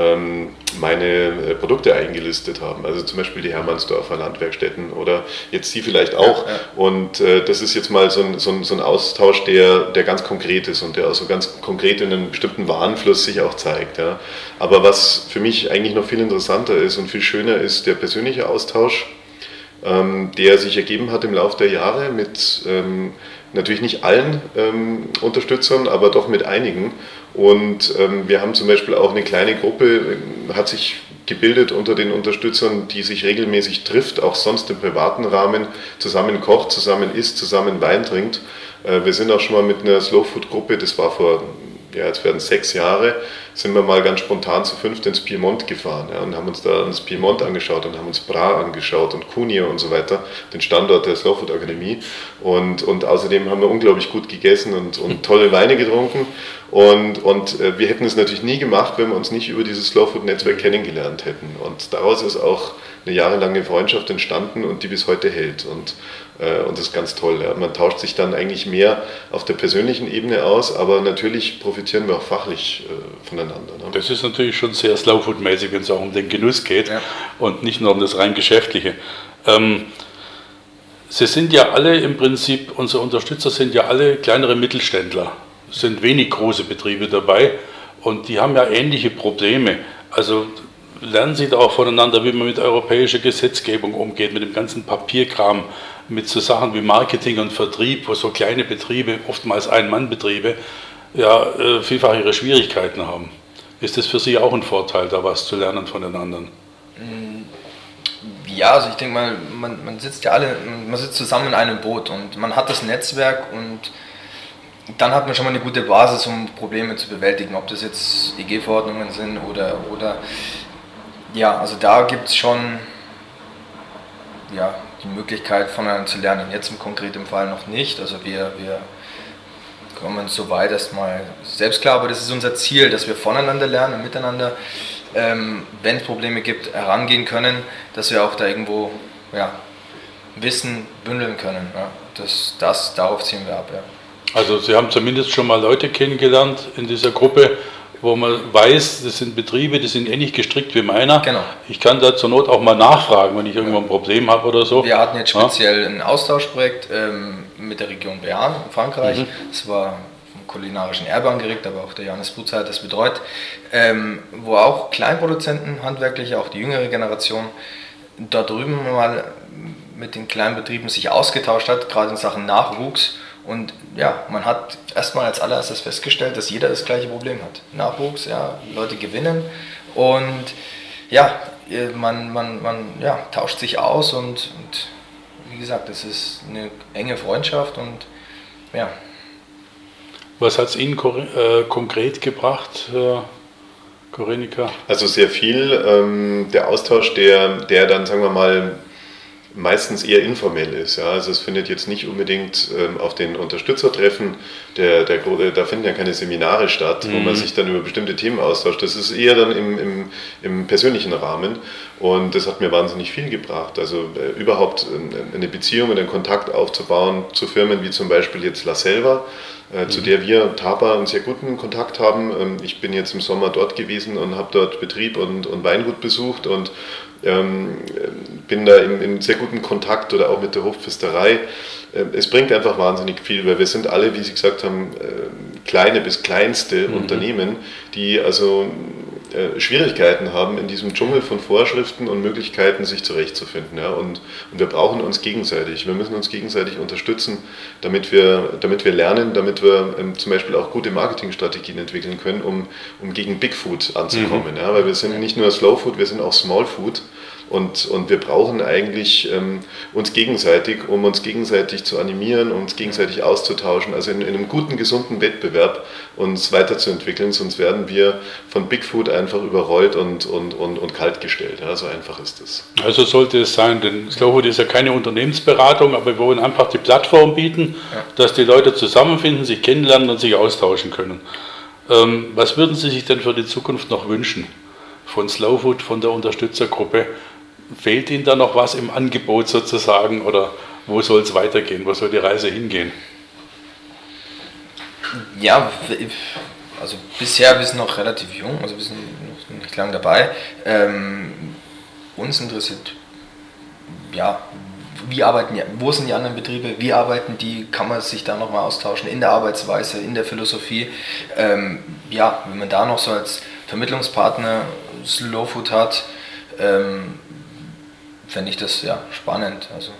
meine Produkte eingelistet haben. Also zum Beispiel die Hermannsdorfer Landwerkstätten oder jetzt Sie vielleicht auch. Und das ist jetzt mal so ein Austausch, der ganz konkret ist und der auch so ganz konkret in einem bestimmten Warenfluss sich auch zeigt. Ja. Aber was für mich eigentlich noch viel interessanter ist und viel schöner ist der persönliche Austausch, der sich ergeben hat im Laufe der Jahre mit natürlich nicht allen Unterstützern, aber doch mit einigen. Und wir haben zum Beispiel auch eine kleine Gruppe, hat sich gebildet unter den Unterstützern, die sich regelmäßig trifft, auch sonst im privaten Rahmen, zusammen kocht, zusammen isst, zusammen Wein trinkt. Wir sind auch schon mal mit einer Slow-Food-Gruppe, das war vor, jetzt werden 6 Jahre, sind wir mal ganz spontan zu 5 ins Piemont gefahren, ja, und haben uns da das Piemont angeschaut und haben uns Bra angeschaut und Cuneo und so weiter, den Standort der Slow Food Akademie, und außerdem haben wir unglaublich gut gegessen und tolle Weine getrunken, und wir hätten es natürlich nie gemacht, wenn wir uns nicht über dieses Slow Food Netzwerk kennengelernt hätten, und daraus ist auch eine jahrelange Freundschaft entstanden und die bis heute hält, und das ist ganz toll. Ja. Man tauscht sich dann eigentlich mehr auf der persönlichen Ebene aus, aber natürlich profitieren wir auch fachlich voneinander. Ne? Das ist natürlich schon sehr Slowfood-mäßig, wenn es auch um den Genuss geht, und nicht nur um das rein Geschäftliche. Sie sind ja alle im Prinzip, unsere Unterstützer sind ja alle kleinere Mittelständler. Es sind wenig große Betriebe dabei und die haben ja ähnliche Probleme. Also lernen Sie da auch voneinander, wie man mit europäischer Gesetzgebung umgeht, mit dem ganzen Papierkram, mit so Sachen wie Marketing und Vertrieb, wo so kleine Betriebe, oftmals Ein-Mann-Betriebe, ja, vielfach ihre Schwierigkeiten haben. Ist das für Sie auch ein Vorteil, da was zu lernen von den anderen? Ja, also ich denke mal, man sitzt ja alle, man sitzt zusammen in einem Boot und man hat das Netzwerk, und dann hat man schon mal eine gute Basis, um Probleme zu bewältigen, ob das jetzt EG-Verordnungen sind oder ja, also da gibt es schon die Möglichkeit voneinander zu lernen. Jetzt im konkreten Fall noch nicht, also wir kommen so weit erstmal selbst klar, aber das ist unser Ziel, dass wir voneinander lernen und miteinander, wenn es Probleme gibt, herangehen können, dass wir auch da irgendwo Wissen bündeln können. Ja. Darauf ziehen wir ab. Ja. Also Sie haben zumindest schon mal Leute kennengelernt in dieser Gruppe, wo man weiß, das sind Betriebe, die sind ähnlich gestrickt wie meiner. Genau. Ich kann da zur Not auch mal nachfragen, wenn ich irgendwo ein Problem habe oder so. Wir hatten jetzt speziell ein Austauschprojekt mit der Region Béarn in Frankreich. Das war vom kulinarischen Erbe angeregt, aber auch der Johannes Butzer hat das betreut, wo auch Kleinproduzenten, Handwerkliche, auch die jüngere Generation, da drüben mal mit den kleinen Betrieben sich ausgetauscht hat, gerade in Sachen Nachwuchs. Und ja, man hat erstmal als allererstes festgestellt, dass jeder das gleiche Problem hat. Nachwuchs, Leute gewinnen und man tauscht sich aus und wie gesagt, das ist eine enge Freundschaft und ja. Was hat es Ihnen konkret gebracht, Korenica? Also sehr viel. Der Austausch, der dann, sagen wir mal, meistens eher informell ist. Ja. Also es findet jetzt nicht unbedingt auf den Unterstützertreffen, da finden ja keine Seminare statt, wo man sich dann über bestimmte Themen austauscht. Das ist eher dann im persönlichen Rahmen und das hat mir wahnsinnig viel gebracht. Also überhaupt eine Beziehung und einen Kontakt aufzubauen zu Firmen wie zum Beispiel jetzt La Selva, zu der wir Tapa einen sehr guten Kontakt haben. Ich bin jetzt im Sommer dort gewesen und habe dort Betrieb und Weingut besucht und bin da in sehr guten Kontakt oder auch mit der Hofpfisterei. Es bringt einfach wahnsinnig viel, weil wir sind alle, wie Sie gesagt haben, kleine bis kleinste Unternehmen, die also Schwierigkeiten haben, in diesem Dschungel von Vorschriften und Möglichkeiten sich zurechtzufinden. Ja? Und wir brauchen uns gegenseitig. Wir müssen uns gegenseitig unterstützen, damit wir lernen, damit wir zum Beispiel auch gute Marketingstrategien entwickeln können, um gegen Big Food anzukommen. Ja? Weil wir sind nicht nur Slow Food, wir sind auch Small Food. Und wir brauchen eigentlich uns gegenseitig, um uns gegenseitig zu animieren, uns gegenseitig auszutauschen, also in einem guten, gesunden Wettbewerb uns weiterzuentwickeln, sonst werden wir von Big Food einfach überrollt und kaltgestellt. Ja, so einfach ist es. Also sollte es sein, denn Slow Food ist ja keine Unternehmensberatung, aber wir wollen einfach die Plattform bieten, dass die Leute zusammenfinden, sich kennenlernen und sich austauschen können. Was würden Sie sich denn für die Zukunft noch wünschen von Slow Food, von der Unterstützergruppe? Fehlt Ihnen da noch was im Angebot sozusagen oder wo soll es weitergehen? Wo soll die Reise hingehen? Ja, also bisher wir sind noch relativ jung, also wir sind noch nicht lange dabei. Uns interessiert, wo sind die anderen Betriebe, wie arbeiten die, kann man sich da nochmal austauschen in der Arbeitsweise, in der Philosophie. Wenn man da noch so als Vermittlungspartner Slow Food hat, fände ich das spannend. Also,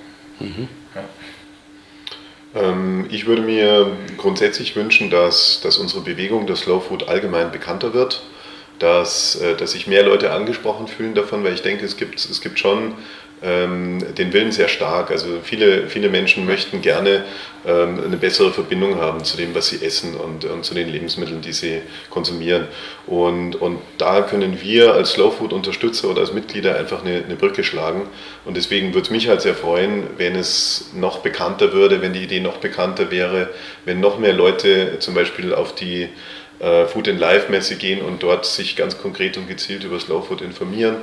Ich würde mir grundsätzlich wünschen, dass unsere Bewegung, das Slow Food, allgemein bekannter wird, dass sich mehr Leute angesprochen fühlen davon, weil ich denke, es gibt schon den Willen sehr stark. Also viele Menschen möchten gerne eine bessere Verbindung haben zu dem, was sie essen und zu den Lebensmitteln, die sie konsumieren. Und da können wir als Slow Food Unterstützer oder als Mitglieder einfach eine Brücke schlagen. Und deswegen würde es mich halt sehr freuen, wenn es noch bekannter würde, wenn die Idee noch bekannter wäre, wenn noch mehr Leute zum Beispiel auf die Food and Life Messe gehen und dort sich ganz konkret und gezielt über Slow Food informieren.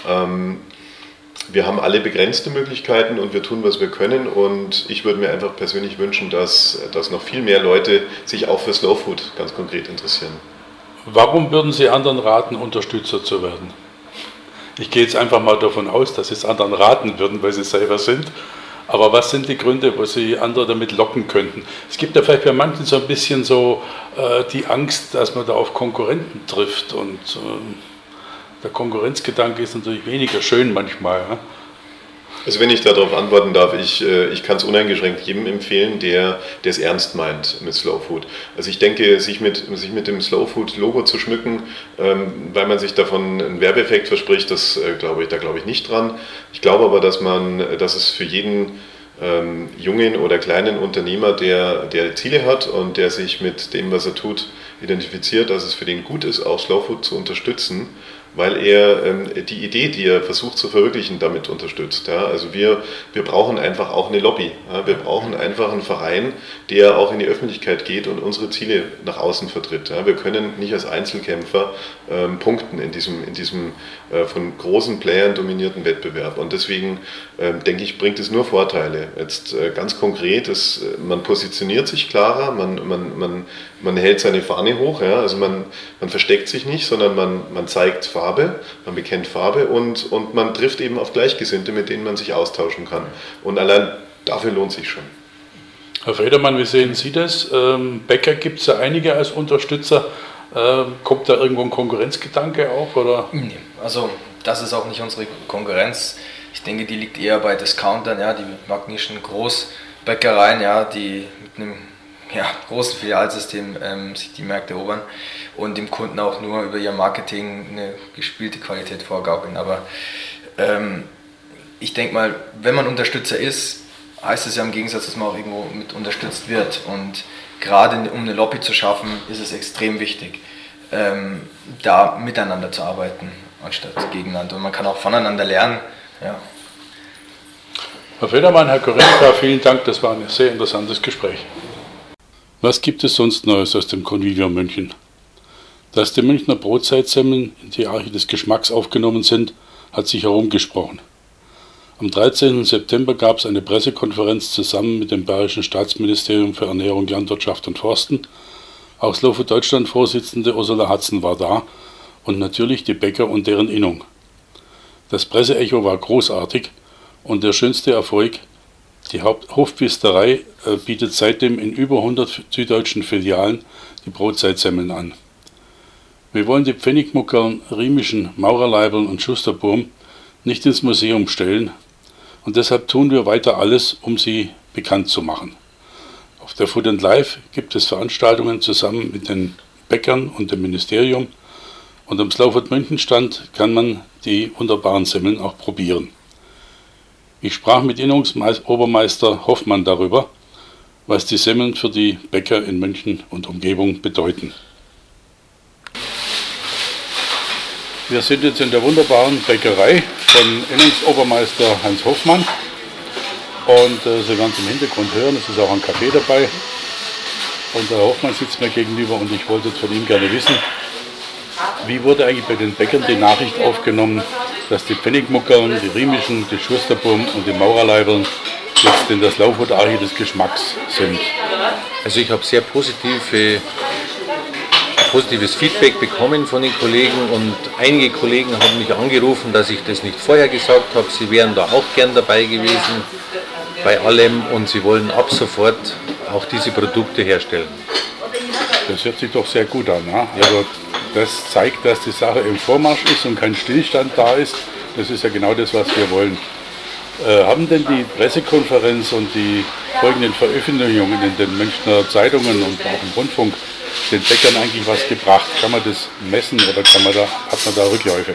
Wir haben alle begrenzte Möglichkeiten und wir tun, was wir können, und ich würde mir einfach persönlich wünschen, dass noch viel mehr Leute sich auch für Slow Food ganz konkret interessieren. Warum würden Sie anderen raten, Unterstützer zu werden? Ich gehe jetzt einfach mal davon aus, dass Sie es anderen raten würden, weil Sie selber sind. Aber was sind die Gründe, wo Sie andere damit locken könnten? Es gibt ja vielleicht bei manchen so ein bisschen so die Angst, dass man da auf Konkurrenten trifft, und der Konkurrenzgedanke ist natürlich weniger schön manchmal. Ja? Also wenn ich darauf antworten darf, ich kann es uneingeschränkt jedem empfehlen, der es ernst meint mit Slow Food. Also ich denke, sich mit dem Slow Food Logo zu schmücken, weil man sich davon einen Werbeeffekt verspricht, da glaube ich nicht dran. Ich glaube aber, dass es für jeden jungen oder kleinen Unternehmer, der Ziele hat und der sich mit dem, was er tut, identifiziert, dass es für den gut ist, auch Slow Food zu unterstützen, weil er die Idee, die er versucht zu verwirklichen, damit unterstützt. Ja? Also wir brauchen einfach auch eine Lobby. Ja? Wir brauchen einfach einen Verein, der auch in die Öffentlichkeit geht und unsere Ziele nach außen vertritt. Ja? Wir können nicht als Einzelkämpfer punkten in diesem von großen Playern dominierten Wettbewerb. Und deswegen denke ich, bringt es nur Vorteile. Jetzt ganz konkret, man positioniert sich klarer, man hält seine Fahne hoch, ja? Also man versteckt sich nicht, sondern man zeigt Farbe, man bekennt Farbe und man trifft eben auf Gleichgesinnte, mit denen man sich austauschen kann. Und allein dafür lohnt sich schon. Herr Fredermann, wie sehen Sie das? Bäcker gibt es ja einige als Unterstützer. Kommt da irgendwo ein Konkurrenzgedanke auf? Oder? Nee, also das ist auch nicht unsere Konkurrenz. Ich denke, die liegt eher bei Discountern, ja, die magnischen Großbäckereien, ja, die mit einem großen Filialsystem sich die Märkte erobern und dem Kunden auch nur über ihr Marketing eine gespielte Qualität vorgaukeln. Aber ich denke mal, wenn man Unterstützer ist, heißt es ja im Gegensatz, dass man auch irgendwo mit unterstützt wird. Und gerade um eine Lobby zu schaffen, ist es extrem wichtig, da miteinander zu arbeiten, anstatt gegeneinander. Und man kann auch voneinander lernen. Ja. Herr Fredermann, Herr Korenka, vielen Dank, das war ein sehr interessantes Gespräch. Was gibt es sonst Neues aus dem Convivium München? Dass die Münchner Brotzeitsemmeln in die Arche des Geschmacks aufgenommen sind, hat sich herumgesprochen. Am 13. September gab es eine Pressekonferenz zusammen mit dem Bayerischen Staatsministerium für Ernährung, Landwirtschaft und Forsten. Auch Slow Food Deutschland-Vorsitzende Ursula Hatzen war da und natürlich die Bäcker und deren Innung. Das Presseecho war großartig und der schönste Erfolg: die Hofpfisterei bietet seitdem in über 100 süddeutschen Filialen die Brotzeitsemmeln an. Wir wollen die Pfennigmuckern, Riemischen, Maurerleibeln und Schusterburm nicht ins Museum stellen und deshalb tun wir weiter alles, um sie bekannt zu machen. Auf der Food & Life gibt es Veranstaltungen zusammen mit den Bäckern und dem Ministerium und am Slow Food München Stand kann man die wunderbaren Semmeln auch probieren. Ich sprach mit Innungsobermeister Hoffmann darüber, was die Semmeln für die Bäcker in München und Umgebung bedeuten. Wir sind jetzt in der wunderbaren Bäckerei von Innungsobermeister Hans Hoffmann und Sie werden es im Hintergrund hören, es ist auch ein Café dabei und der Hoffmann sitzt mir gegenüber und ich wollte jetzt von ihm gerne wissen, wie wurde eigentlich bei den Bäckern die Nachricht aufgenommen, dass die Pfennigmuckern, die Riemischen, die Schusterburm und die Maurerleibeln jetzt in der Slow Food Arche des Geschmacks sind? Also ich habe sehr positives Feedback bekommen von den Kollegen und einige Kollegen haben mich angerufen, dass ich das nicht vorher gesagt habe. Sie wären da auch gern dabei gewesen bei allem und sie wollen ab sofort auch diese Produkte herstellen. Das hört sich doch sehr gut an. Ne? Ja. Also das zeigt, dass die Sache im Vormarsch ist und kein Stillstand da ist. Das ist ja genau das, was wir wollen. Haben denn die Pressekonferenz und die folgenden Veröffentlichungen in den Münchner Zeitungen und auch im Rundfunk den Bäckern eigentlich was gebracht? Kann man das messen oder hat man da Rückläufe?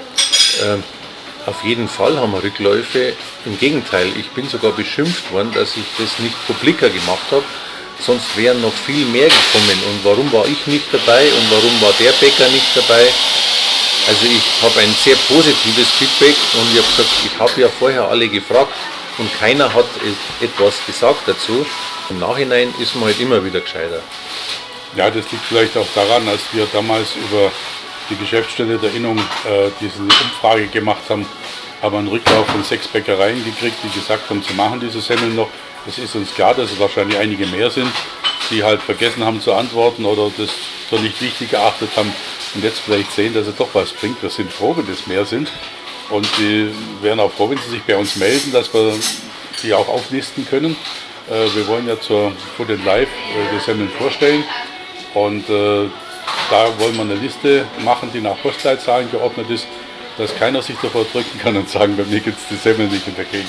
Auf jeden Fall haben wir Rückläufe. Im Gegenteil, ich bin sogar beschimpft worden, dass ich das nicht publiker gemacht habe. Sonst wären noch viel mehr gekommen. Und warum war ich nicht dabei und warum war der Bäcker nicht dabei? Also ich habe ein sehr positives Feedback und ich habe gesagt, ich habe ja vorher alle gefragt und keiner hat etwas gesagt dazu. Im Nachhinein ist man halt immer wieder gescheiter. Ja, das liegt vielleicht auch daran, als wir damals über die Geschäftsstelle der Innung diese Umfrage gemacht haben, haben wir einen Rücklauf von 6 Bäckereien gekriegt, die gesagt haben, sie machen diese Semmeln noch. Es ist uns klar, dass es wahrscheinlich einige mehr sind, die halt vergessen haben zu antworten oder das für nicht wichtig erachtet haben und jetzt vielleicht sehen, dass es doch was bringt. Wir sind froh, wenn es mehr sind und die wären auch froh, wenn sie sich bei uns melden, dass wir die auch auflisten können. Wir wollen ja zur Food & Life die Semmeln vorstellen und da wollen wir eine Liste machen, die nach Postleitzahlen geordnet ist, dass keiner sich davor drücken kann und sagen, bei mir gibt es die Semmeln nicht in der Gegend.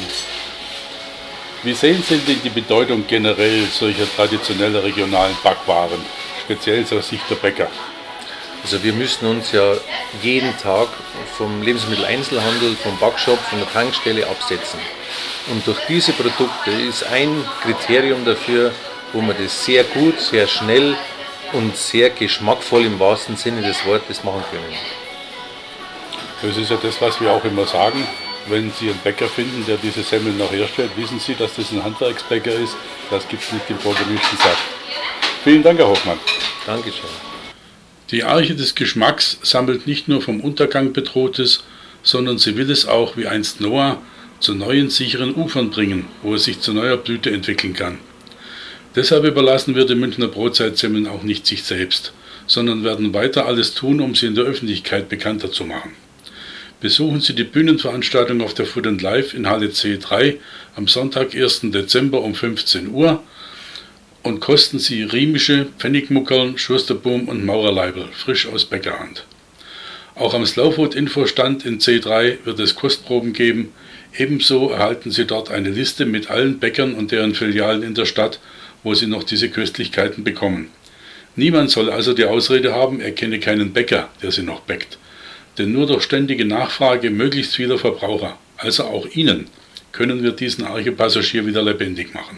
Wie sehen Sie denn die Bedeutung generell solcher traditioneller regionalen Backwaren, speziell aus Sicht der Bäcker? Also wir müssen uns ja jeden Tag vom Lebensmitteleinzelhandel, vom Backshop, von der Tankstelle absetzen. Und durch diese Produkte ist ein Kriterium dafür, wo man das sehr gut, sehr schnell und sehr geschmackvoll im wahrsten Sinne des Wortes machen können. Das ist ja das, was wir auch immer sagen. Wenn Sie einen Bäcker finden, der diese Semmeln noch herstellt, wissen Sie, dass das ein Handwerksbäcker ist. Das gibt es nicht im vorgemischten Saft. Vielen Dank, Herr Hoffmann. Dankeschön. Die Arche des Geschmacks sammelt nicht nur vom Untergang Bedrohtes, sondern sie will es auch, wie einst Noah, zu neuen sicheren Ufern bringen, wo es sich zu neuer Blüte entwickeln kann. Deshalb überlassen wir die Münchner Brotzeitsemmeln auch nicht sich selbst, sondern werden weiter alles tun, um sie in der Öffentlichkeit bekannter zu machen. Besuchen Sie die Bühnenveranstaltung auf der Food & Life in Halle C3 am Sonntag, 1. Dezember um 15 Uhr und kosten Sie Riemische, Pfennigmuckerln, Schusterboom und Maurerleiberl, frisch aus Bäckerhand. Auch am Slowfood-Infostand in C3 wird es Kostproben geben. Ebenso erhalten Sie dort eine Liste mit allen Bäckern und deren Filialen in der Stadt, wo Sie noch diese Köstlichkeiten bekommen. Niemand soll also die Ausrede haben, er kenne keinen Bäcker, der sie noch bäckt. Denn nur durch ständige Nachfrage möglichst vieler Verbraucher, also auch Ihnen, können wir diesen Arche-Passagier wieder lebendig machen.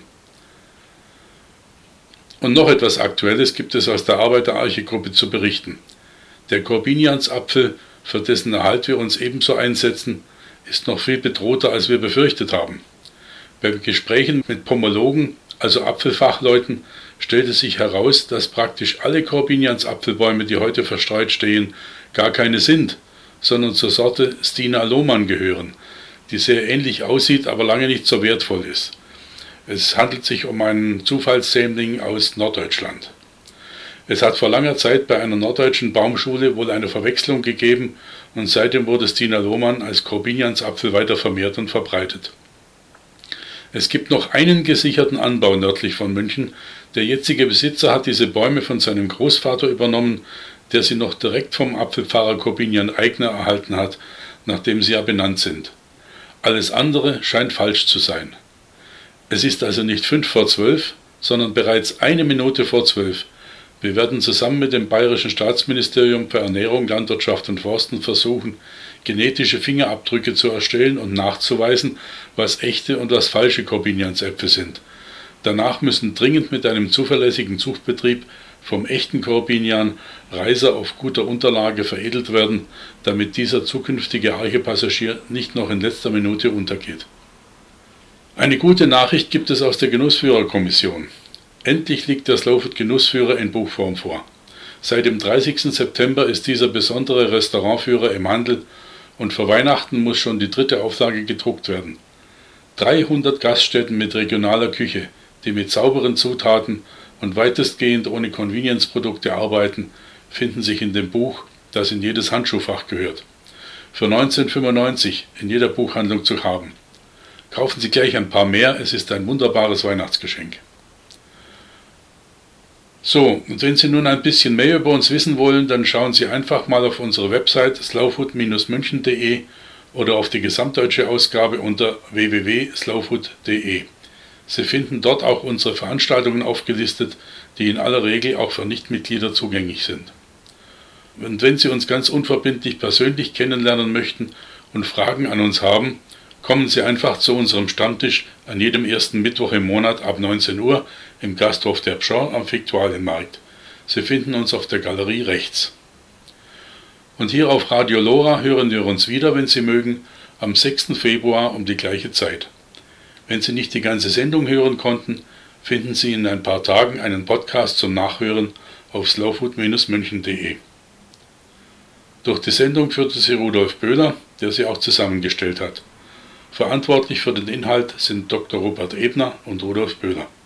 Und noch etwas Aktuelles gibt es aus der Arbeit der Arche-Gruppe zu berichten. Der Corbiniansapfel, für dessen Erhalt wir uns ebenso einsetzen, ist noch viel bedrohter, als wir befürchtet haben. Bei Gesprächen mit Pomologen, also Apfelfachleuten, stellte sich heraus, dass praktisch alle Corbiniansapfelbäume, die heute verstreut stehen, gar keine sind, sondern zur Sorte Stina Lohmann gehören, die sehr ähnlich aussieht, aber lange nicht so wertvoll ist. Es handelt sich um einen Zufallssämling aus Norddeutschland. Es hat vor langer Zeit bei einer norddeutschen Baumschule wohl eine Verwechslung gegeben und seitdem wurde Stina Lohmann als Corbiniansapfel weiter vermehrt und verbreitet. Es gibt noch einen gesicherten Anbau nördlich von München. Der jetzige Besitzer hat diese Bäume von seinem Großvater übernommen, der sie noch direkt vom Apfelpfarrer Corbinian Eigner erhalten hat, nachdem sie ja benannt sind. Alles andere scheint falsch zu sein. Es ist also nicht 11:55, sondern bereits 1 Minute vor 12. Wir werden zusammen mit dem Bayerischen Staatsministerium für Ernährung, Landwirtschaft und Forsten versuchen, genetische Fingerabdrücke zu erstellen und nachzuweisen, was echte und was falsche Corbiniansäpfel sind. Danach müssen dringend mit einem zuverlässigen Zuchtbetrieb vom echten Corbinian Reiser auf guter Unterlage veredelt werden, damit dieser zukünftige Arche-Passagier nicht noch in letzter Minute untergeht. Eine gute Nachricht gibt es aus der Genussführerkommission. Endlich liegt der Slowfood Genussführer in Buchform vor. Seit dem 30. September ist dieser besondere Restaurantführer im Handel und vor Weihnachten muss schon die 3. Auflage gedruckt werden. 300 Gaststätten mit regionaler Küche, die mit sauberen Zutaten und weitestgehend ohne Convenience-Produkte arbeiten, finden sich in dem Buch, das in jedes Handschuhfach gehört. Für 19,95 in jeder Buchhandlung zu haben. Kaufen Sie gleich ein paar mehr, es ist ein wunderbares Weihnachtsgeschenk. So, und wenn Sie nun ein bisschen mehr über uns wissen wollen, dann schauen Sie einfach mal auf unsere Website slowfood-münchen.de oder auf die gesamtdeutsche Ausgabe unter www.slowfood.de. Sie finden dort auch unsere Veranstaltungen aufgelistet, die in aller Regel auch für Nichtmitglieder zugänglich sind. Und wenn Sie uns ganz unverbindlich persönlich kennenlernen möchten und Fragen an uns haben, kommen Sie einfach zu unserem Stammtisch an jedem ersten Mittwoch im Monat ab 19 Uhr im Gasthof der Pschorr am Viktualienmarkt. Sie finden uns auf der Galerie rechts. Und hier auf Radio Lora hören wir uns wieder, wenn Sie mögen, am 6. Februar um die gleiche Zeit. Wenn Sie nicht die ganze Sendung hören konnten, finden Sie in ein paar Tagen einen Podcast zum Nachhören auf slowfood-münchen.de. Durch die Sendung führte sie Rudolf Böhler, der sie auch zusammengestellt hat. Verantwortlich für den Inhalt sind Dr. Rupert Ebner und Rudolf Böhler.